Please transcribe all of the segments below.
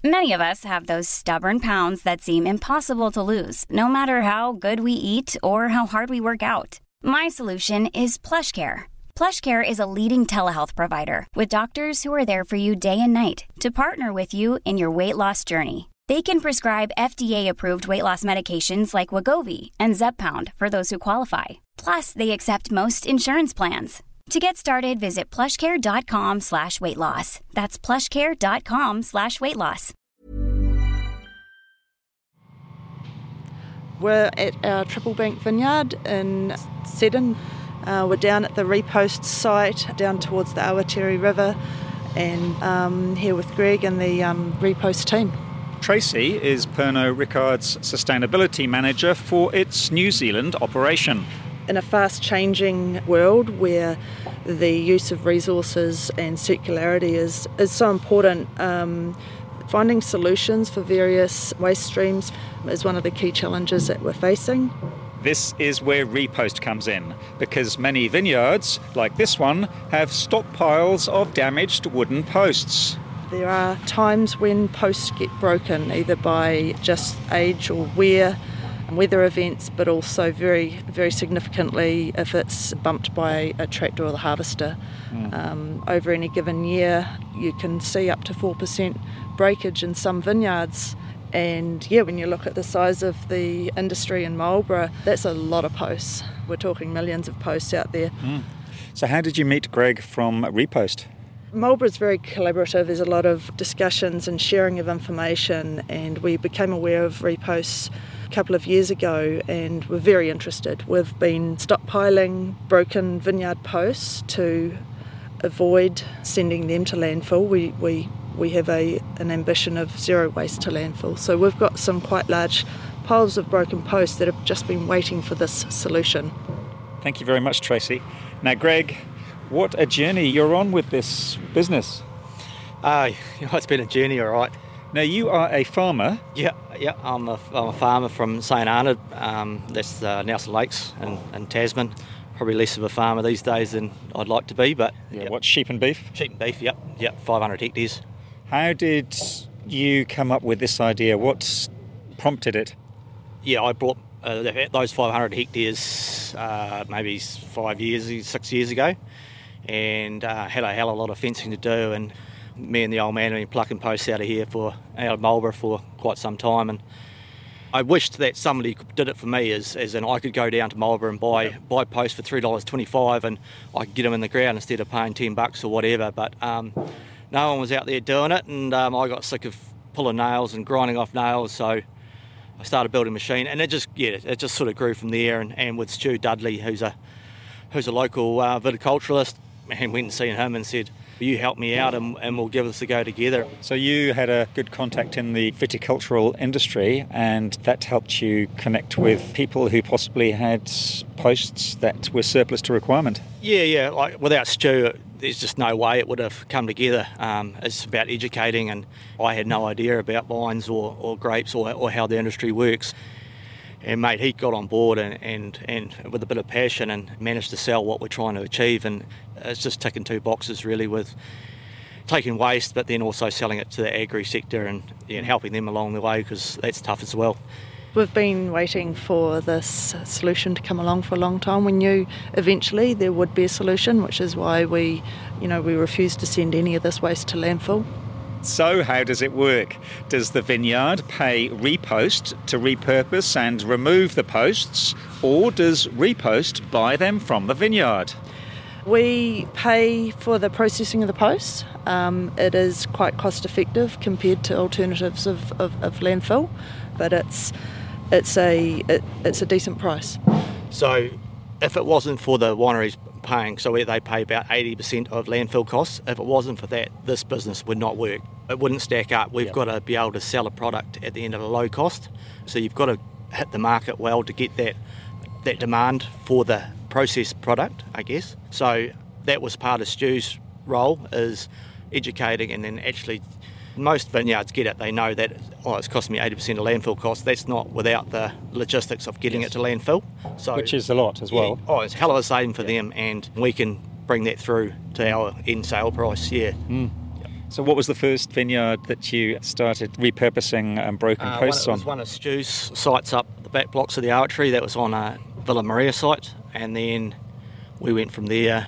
Many of us have those stubborn pounds that seem impossible to lose, no matter how good we eat or how hard we work out. My solution is PlushCare. PlushCare is a leading telehealth provider with doctors who are there for you day and night to partner with you in your weight loss journey. They can prescribe FDA-approved weight loss medications like Wegovy and Zepbound for those who qualify. Plus, they accept most insurance plans. To get started, visit plushcare.com/weightloss. That's plushcare.com/weightloss. We're at our Triple Bank Vineyard in Seddon. We're down at the Repost site, down towards the Awatiri River, and here with Greg and the Repost team. Tracy is Pernod Ricard's sustainability manager for its New Zealand operation. In a fast-changing world where the use of resources and circularity is so important, finding solutions for various waste streams is one of the key challenges that we're facing. This is where Repost comes in, because many vineyards, like this one, have stockpiles of damaged wooden posts. There are times when posts get broken, either by just age or weather events, but also very, very significantly if it's bumped by a tractor or the harvester. Over any given year, you can see up to 4% breakage in some vineyards. And when you look at the size of the industry in Marlborough, that's a lot of posts. We're talking millions of posts out there. So how did you meet Greg from Repost? Marlborough's very collaborative. There's a lot of discussions and sharing of information, and we became aware of Repost a couple of years ago and we're very interested. We've been stockpiling broken vineyard posts to avoid sending them to landfill. We have an ambition of zero waste to landfill. So we've got some quite large piles of broken posts that have just been waiting for this solution. Thank you very much, Tracy. Now, Greg, what a journey you're on with this business. It's been a journey, all right. Now, you are a farmer. Yeah, I'm a farmer from St Arnaud. That's Nelson Lakes in Tasman. Probably less of a farmer these days than I'd like to be, but... Yeah, what, sheep and beef? Sheep and beef, yep, 500 hectares. How did you come up with this idea? What prompted it? Yeah, I brought those 500 hectares maybe 6 years ago, and had a hell of a lot of fencing to do, and me and the old man have been plucking posts out of Marlborough for quite some time, and I wished that somebody did it for me, as in I could go down to Marlborough and buy posts for $3.25 and I could get them in the ground instead of paying $10 or whatever, but no one was out there doing it, and I got sick of pulling nails and grinding off nails, so I started building a machine, and it just sort of grew from there, and with Stu Dudley, who's a local viticulturalist, and went and seen him and said, "Will you help me out and we'll give this a go together?" So you had a good contact in the viticultural industry, and that helped you connect with people who possibly had posts that were surplus to requirement. Yeah. Like without Stu, there's just no way it would have come together. It's about educating, and I had no idea about vines or grapes or how the industry works. And mate, he got on board and with a bit of passion and managed to sell what we're trying to achieve, and it's just ticking two boxes really, with taking waste but then also selling it to the agri sector and helping them along the way, because that's tough as well. We've been waiting for this solution to come along for a long time. We knew eventually there would be a solution, which is why we refused to send any of this waste to landfill. So how does it work? Does the vineyard pay Repost to repurpose and remove the posts, or does Repost buy them from the vineyard? We pay for the processing of the posts. It is quite cost effective compared to alternatives of landfill, but it's a decent price. So if it wasn't for the wineries paying, so they pay about 80% of landfill costs, if it wasn't for that, this business would not work. It wouldn't stack up. We've got to be able to sell a product at the end of a low cost, so you've got to hit the market well to get that demand for the processed product, I guess. So that was part of Stu's role, is educating, and then actually most vineyards get it. They know that, it's cost me 80% of landfill costs. That's not without the logistics of getting it to landfill. So, which is a lot as well. Yeah, it's a hell of a saving for them, and we can bring that through to our end sale price, So what was the first vineyard that you started repurposing broken posts It was one of Stu's sites up the back blocks of the Archery. That was on a Villa Maria site, and then we went from there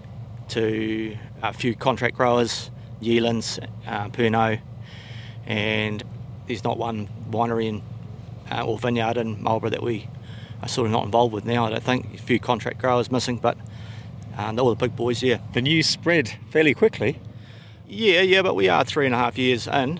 to a few contract growers, Yealands, Pernod, and there's not one winery or vineyard in Marlborough that we are sort of not involved with now, I don't think. A few contract growers missing, but all the big boys, yeah. The news spread fairly quickly. Yeah, but we are 3.5 years in.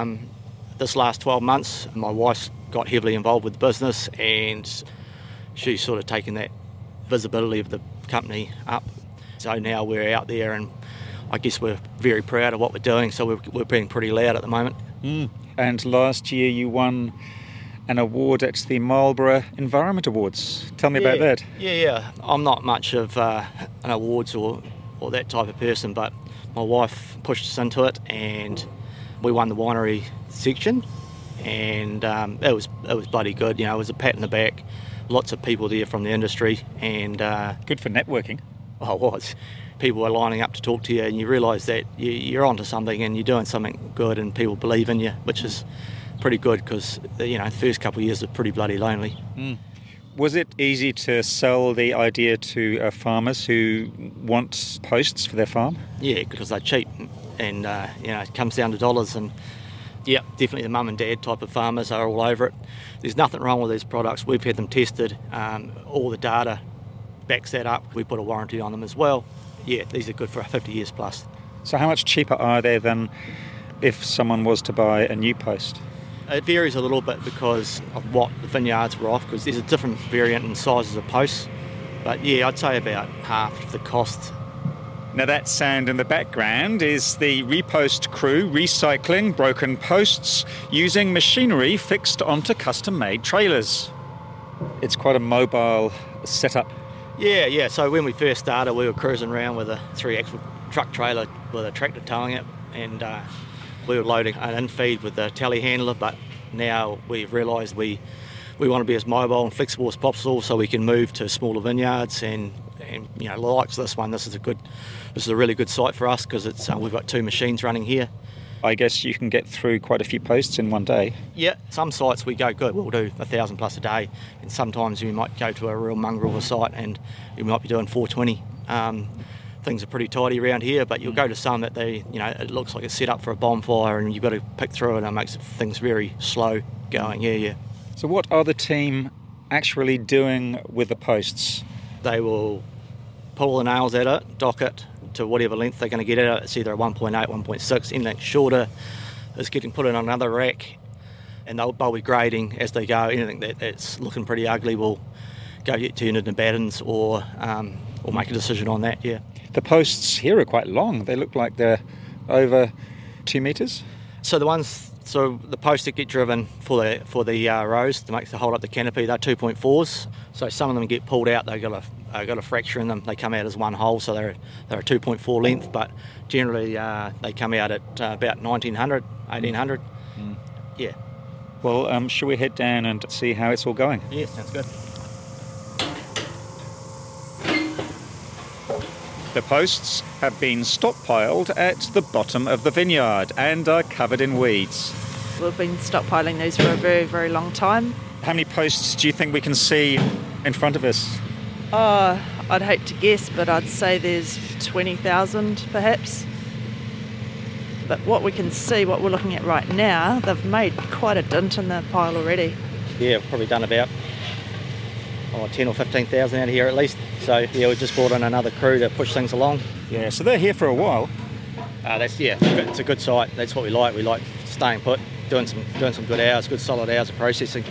This last 12 months, my wife's got heavily involved with the business, and she's sort of taken that visibility of the company up. So now we're out there, and I guess we're very proud of what we're doing, so we're being pretty loud at the moment. And last year you won an award at the Marlborough Environment Awards. Tell me about that. Yeah. I'm not much of an awards or that type of person, but my wife pushed us into it, and we won the winery section, and it was bloody good. You know, it was a pat in the back. Lots of people there from the industry, and good for networking. Oh, it was. People were lining up to talk to you, and you realise that you're onto something, and you're doing something good, and people believe in you, which is pretty good, because the first couple of years are pretty bloody lonely. Was it easy to sell the idea to farmers who want posts for their farm? Yeah, because they're cheap, and it comes down to dollars, and yeah, definitely the mum and dad type of farmers are all over it. There's nothing wrong with these products. We've had them tested. All the data backs that up. We put a warranty on them as well. Yeah, these are good for 50 years plus. So how much cheaper are they than if someone was to buy a new post? It varies a little bit because of what the vineyards were off, because there's a different variant in sizes of posts. But yeah, I'd say about half of the cost. Now that sound in the background is the repost crew recycling broken posts using machinery fixed onto custom-made trailers. It's quite a mobile setup. Yeah. So when we first started, we were cruising around with a 3-axle truck trailer with a tractor towing it, and we were loading an in-feed with the telehandler, but now we've realised we want to be as mobile and flexible as possible, so we can move to smaller vineyards, and like this one, this is a really good site for us, because it's we've got 2 machines running here. I guess you can get through quite a few posts in one day. Yeah, some sites we go good. We'll do 1,000 plus a day, and sometimes we might go to a real mongrel of a site and we might be doing 420. Things are pretty tidy around here, but you'll go to some that it looks like it's set up for a bonfire, and you've got to pick through it, and it makes things very slow going. Yeah. So what are the team actually doing with the posts? They will pull the nails at it, dock it to whatever length they're going to get at it. It's either a 1.8, 1.6, anything shorter is getting put in another rack, and they'll be grading as they go. Anything that's looking pretty ugly will go get turned into battens, or make a decision on that, yeah. The posts here are quite long. They look like they're over 2 metres. So the posts that get driven for the rows to hold up the canopy, they're 2.4s. So some of them get pulled out. They've got a fracture in them. They come out as one hole, so they're a 2.4 length. But generally they come out at about 1,900, 1,800. Yeah. Well, shall we head down and see how it's all going? Yeah, sounds good. The posts have been stockpiled at the bottom of the vineyard and are covered in weeds. We've been stockpiling these for a very, very long time. How many posts do you think we can see in front of us? I'd hate to guess, but I'd say there's 20,000 perhaps. But what we can see, what we're looking at right now, they've made quite a dint in the pile already. Yeah, we've probably done about 10 or 15,000 out of here at least. So yeah, we just brought in another crew to push things along. Yeah, so they're here for a while. It's a good site. That's what we like. We like staying put, doing some good hours, good solid hours of processing.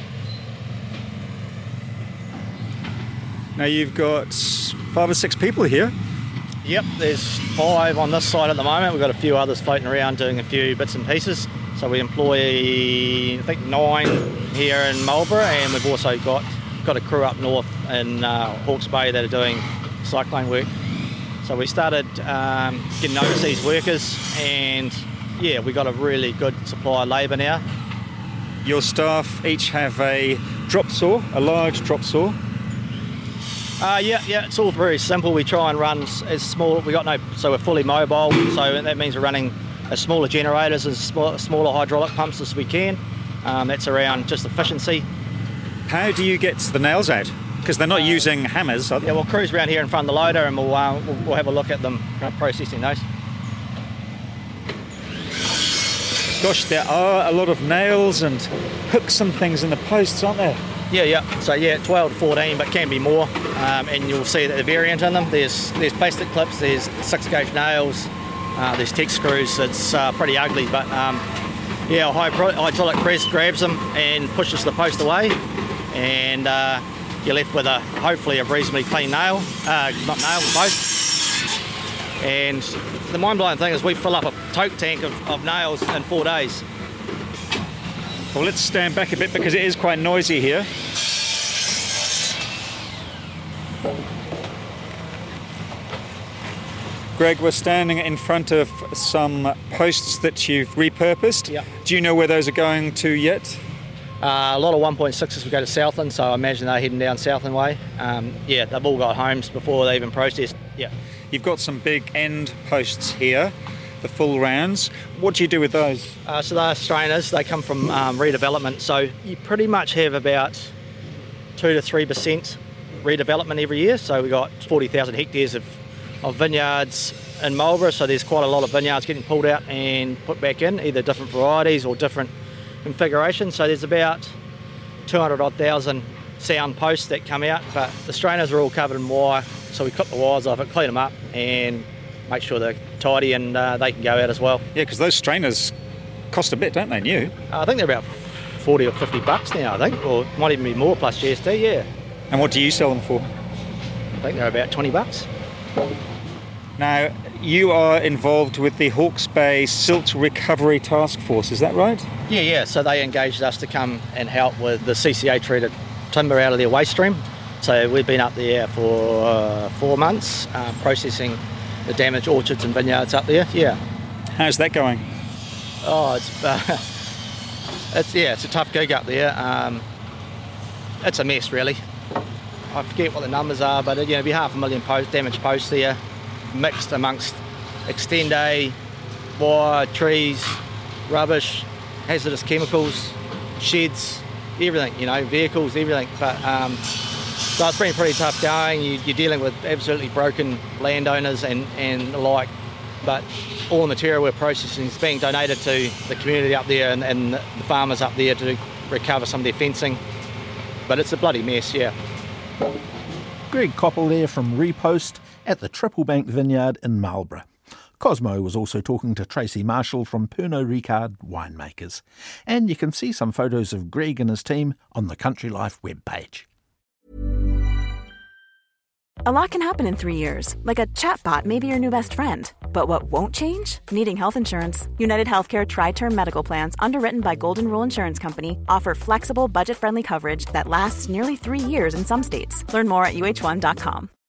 Now you've got 5 or 6 people here. Yep, there's 5 on this side at the moment. We've got a few others floating around doing a few bits and pieces. So we employ, I think, 9 here in Marlborough, and we've also got a crew up north in Hawke's Bay that are doing cyclone work. So we started getting overseas workers, and yeah, we got a really good supply of labour now. Your staff each have a drop saw, a large drop saw. Yeah, it's all very simple. We try and run as small. So we're fully mobile. So that means we're running as smaller generators and smaller hydraulic pumps as we can. That's around just efficiency. How do you get the nails out? Because they're not using hammers, are they? Yeah, we'll cruise around here in front of the loader and we'll have a look at them processing those. Gosh, there are a lot of nails and hooks and things in the posts, aren't there? Yeah. So 12 to 14, but can be more. And you'll see that the variant in them. There's plastic clips, there's 6-gauge nails, there's TEX screws. It's pretty ugly, but a hydraulic press grabs them and pushes the post away, and you're left with hopefully a reasonably clean post. And the mind-blowing thing is we fill up a tote tank of nails in 4 days. Well, let's stand back a bit because it is quite noisy here. Greg, we're standing in front of some posts that you've repurposed. Yeah. Do you know where those are going to yet? A lot of 1.6s will go to Southland, so I imagine they're heading down Southland way. They've all got homes before they even processed. Yeah. You've got some big end posts here, the full rounds. What do you do with those? So they're strainers. They come from redevelopment. So you pretty much have about 2 to 3% redevelopment every year. So we've got 40,000 hectares of vineyards in Marlborough. So there's quite a lot of vineyards getting pulled out and put back in, either different varieties or different configurations. So there's about 200,000 sound posts that come out, but the strainers are all covered in wire. So we clip the wires off it, clean them up, and make sure they're tidy and they can go out as well. Yeah, because those strainers cost a bit, don't they, new? I think they're about 40 or 50 bucks now, I think, or might even be more plus GST, yeah. And what do you sell them for? I think they're about 20 bucks. Now, you are involved with the Hawke's Bay Silt Recovery Task Force, is that right? Yeah, so they engaged us to come and help with the CCA treated timber out of their waste stream. So we've been up there for 4 months, processing the damaged orchards and vineyards up there. Yeah. How's that going? Oh, it's a tough gig up there. It's a mess, really. I forget what the numbers are, but it'd be 500,000 damaged posts there, mixed amongst extended, wire, trees, rubbish, hazardous chemicals, sheds, everything, vehicles, everything. But so it's been pretty tough going. You're dealing with absolutely broken landowners and the like, but all the material we're processing is being donated to the community up there and the farmers up there to recover some of their fencing. But it's a bloody mess, yeah. Greg Koppel there from Repost at the Tripplebank Vineyard in Marlborough. Cosmo was also talking to Tracy Marshall from Pernod Ricard Winemakers. And you can see some photos of Greg and his team on the Country Life webpage. A lot can happen in 3 years, like a chatbot may be your new best friend. But what won't change? Needing health insurance. United Healthcare Tri-Term Medical Plans, underwritten by Golden Rule Insurance Company, offer flexible, budget-friendly coverage that lasts nearly 3 years in some states. Learn more at uh1.com.